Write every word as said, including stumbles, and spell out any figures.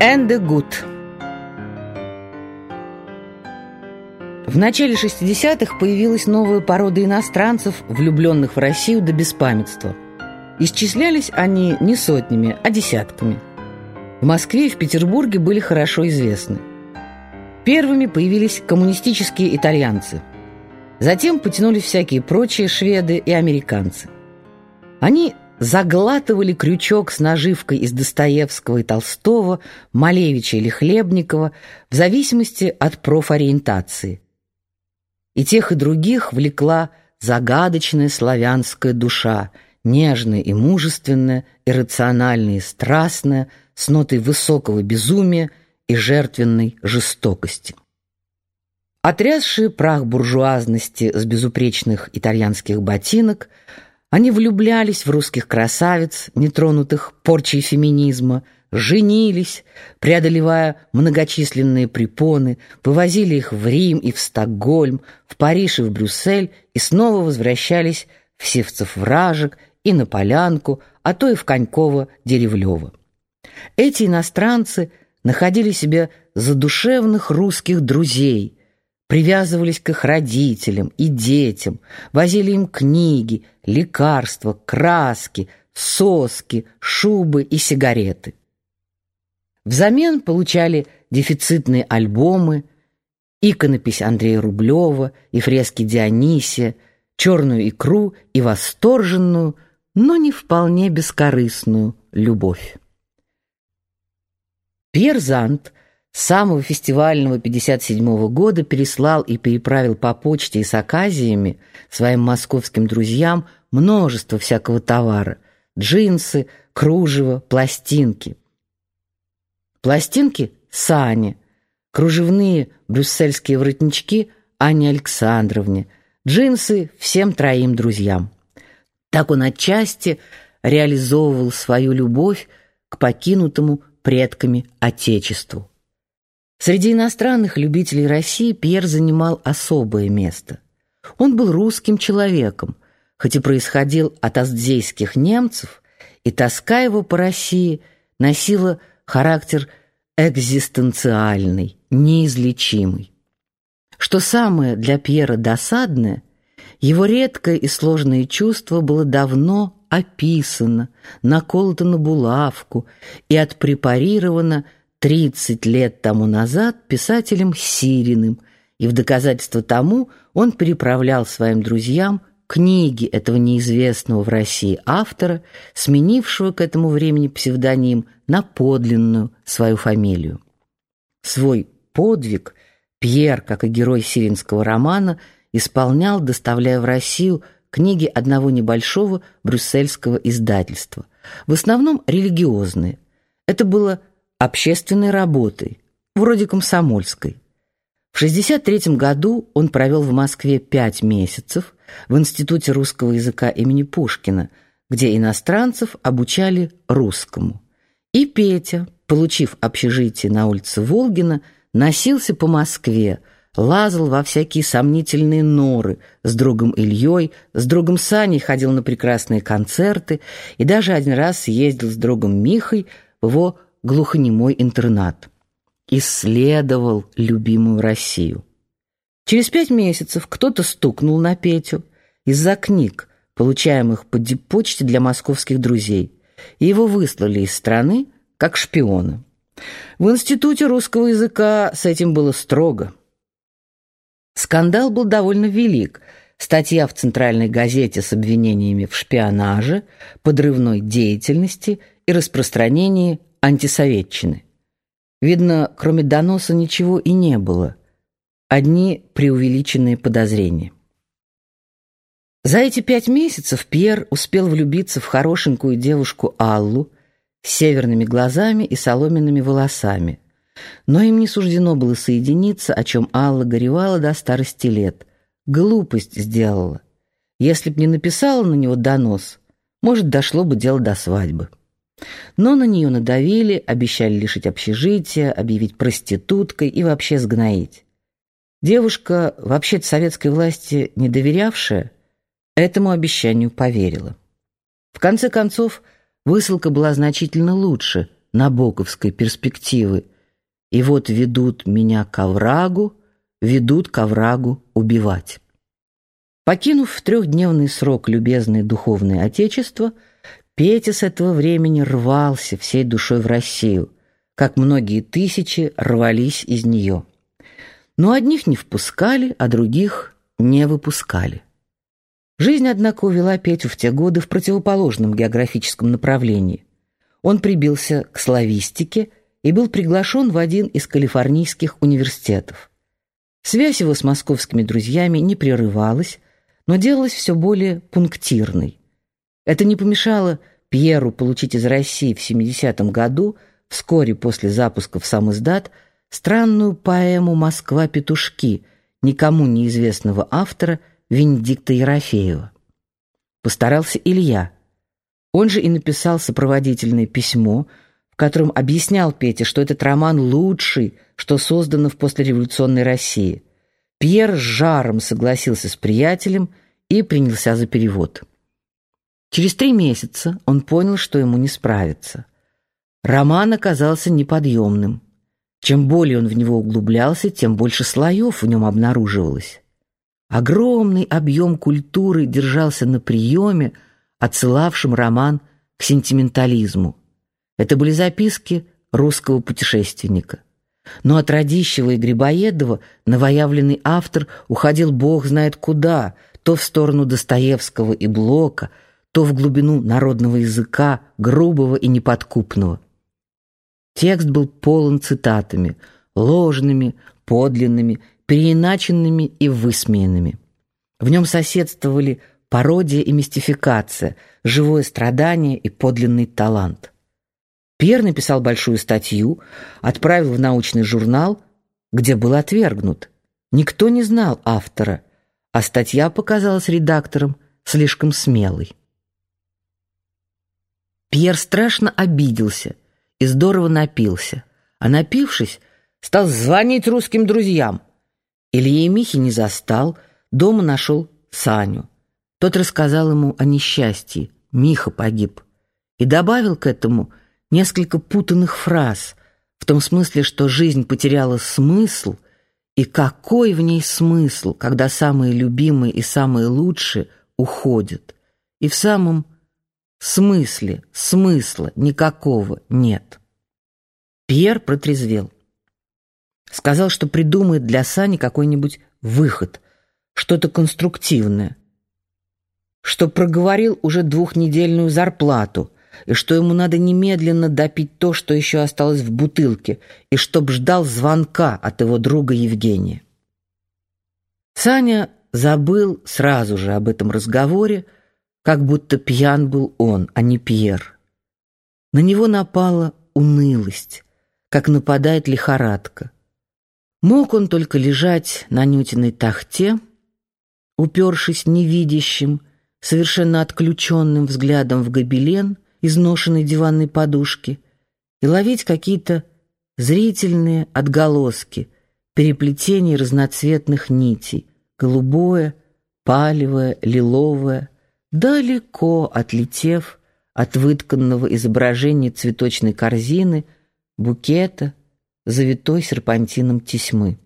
Энде Гуд. В начале шестидесятых появилась новая порода иностранцев, влюбленных в Россию до беспамятства. Исчислялись они не сотнями, а десятками. В Москве и в Петербурге были хорошо известны. Первыми появились коммунистические итальянцы. Затем потянулись всякие прочие шведы и американцы. Они заглатывали крючок с наживкой из Достоевского и Толстого, Малевича или Хлебникова в зависимости от профориентации. И тех, и других влекла загадочная славянская душа, нежная и мужественная, иррациональная и страстная, с нотой высокого безумия и жертвенной жестокости. Отрясшие прах буржуазности с безупречных итальянских ботинок, они влюблялись в русских красавиц, нетронутых порчей феминизма, женились, преодолевая многочисленные препоны, вывозили их в Рим и в Стокгольм, в Париж и в Брюссель и снова возвращались в Севцев-Вражек и на Полянку, а то и в Коньково-Деревлёво. Эти иностранцы находили себе задушевных русских друзей, привязывались к их родителям и детям, возили им книги, лекарства, краски, соски, шубы и сигареты. Взамен получали дефицитные альбомы, иконопись Андрея Рублева и фрески Дионисия, черную икру и восторженную, но не вполне бескорыстную любовь. Пьер Зант с самого фестивального пятьдесят седьмого года переслал и переправил по почте и с оказиями своим московским друзьям множество всякого товара: джинсы, кружево, пластинки. Пластинки — Сане, кружевные брюссельские воротнички — Анне Александровне, джинсы — всем троим друзьям. Так он отчасти реализовывал свою любовь к покинутому предками Отечеству. Среди иностранных любителей России Пьер занимал особое место. Он был русским человеком, хоть и происходил от аздзейских немцев, и тоска его по России носила характер экзистенциальный, неизлечимый. Что самое для Пьера досадное, его редкое и сложное чувство было давно описано, наколото на булавку и отпрепарировано тридцать лет тому назад писателем Сириным, и в доказательство тому он переправлял своим друзьям книги этого неизвестного в России автора, сменившего к этому времени псевдоним на подлинную свою фамилию. Свой подвиг Пьер, как и герой сиринского романа, исполнял, доставляя в Россию книги одного небольшого брюссельского издательства, в основном религиозные. Это было общественной работой, вроде комсомольской. В шестьдесят третьем году он провел в Москве пять месяцев в Институте русского языка имени Пушкина, где иностранцев обучали русскому. И Петя, получив общежитие на улице Волгина, носился по Москве, лазал во всякие сомнительные норы с другом Ильей, с другом Саней ходил на прекрасные концерты и даже один раз съездил с другом Михой в его глухонемой интернат. Исследовал любимую Россию. Через пять месяцев кто-то стукнул на Петю из-за книг, получаемых по диппочте для московских друзей, и его выслали из страны как шпиона. В Институте русского языка с этим было строго. Скандал был довольно велик. Статья в центральной газете с обвинениями в шпионаже, подрывной деятельности и распространении антисоветчины. Видно, кроме доноса ничего и не было. Одни преувеличенные подозрения. За эти пять месяцев Пьер успел влюбиться в хорошенькую девушку Аллу с северными глазами и соломенными волосами. Но им не суждено было соединиться, о чем Алла горевала до старости лет. Глупость сделала. Если б не написала на него донос, может, дошло бы дело до свадьбы. Но на нее надавили, обещали лишить общежития, объявить проституткой и вообще сгноить. Девушка, вообще-то советской власти не доверявшая, этому обещанию поверила. В конце концов, высылка была значительно лучше набоковской перспективы. И вот ведут меня к оврагу, ведут к оврагу убивать. Покинув в трехдневный срок любезное духовное отечество, Петя с этого времени рвался всей душой в Россию, как многие тысячи рвались из нее. Но одних не впускали, а других не выпускали. Жизнь, однако, увела Петю в те годы в противоположном географическом направлении. Он прибился к славистике и был приглашен в один из калифорнийских университетов. Связь его с московскими друзьями не прерывалась, но делалась все более пунктирной. Это не помешало Пьеру получить из России в семидесятом году, вскоре после запуска в сам издат, странную поэму «Москва-петушки» никому неизвестного автора Венедикта Ерофеева. Постарался Илья. Он же и написал сопроводительное письмо, в котором объяснял Пете, что этот роман лучший, что создано в послереволюционной России. Пьер с жаром согласился с приятелем и принялся за перевод. Через три месяца он понял, что ему не справиться. Роман оказался неподъемным. Чем более он в него углублялся, тем больше слоев в нем обнаруживалось. Огромный объем культуры держался на приеме, отсылавшем роман к сентиментализму. Это были записки русского путешественника. Но от Радищева и Грибоедова новоявленный автор уходил бог знает куда, то в сторону Достоевского и Блока, то в глубину народного языка, грубого и неподкупного. Текст был полон цитатами, ложными, подлинными, переиначенными и высмеянными. В нем соседствовали пародия и мистификация, живое страдание и подлинный талант. Пьер написал большую статью, отправил в научный журнал, где был отвергнут. Никто не знал автора, а статья показалась редакторам слишком смелой. Пьер страшно обиделся и здорово напился, а напившись, стал звонить русским друзьям. Ильи и Михи не застал, дома нашел Саню. Тот рассказал ему о несчастье, Миха погиб, и добавил к этому несколько путанных фраз, в том смысле, что жизнь потеряла смысл, и какой в ней смысл, когда самые любимые и самые лучшие уходят, и в самом смысле смысла никакого нет. Пьер протрезвел. Сказал, что придумает для Сани какой-нибудь выход, что-то конструктивное, что проговорил уже двухнедельную зарплату, и что ему надо немедленно допить то, что еще осталось в бутылке, и чтоб ждал звонка от его друга Евгения. Саня забыл сразу же об этом разговоре, как будто пьян был он, а не Пьер. На него напала унылость, как нападает лихорадка. Мог он только лежать на Нютиной тахте, упершись невидящим, совершенно отключенным взглядом в гобелен изношенной диванной подушки, и ловить какие-то зрительные отголоски, переплетения разноцветных нитей, голубое, палевое, лиловое, далеко отлетев от вытканного изображения цветочной корзины, букета, завитой серпантином тесьмы.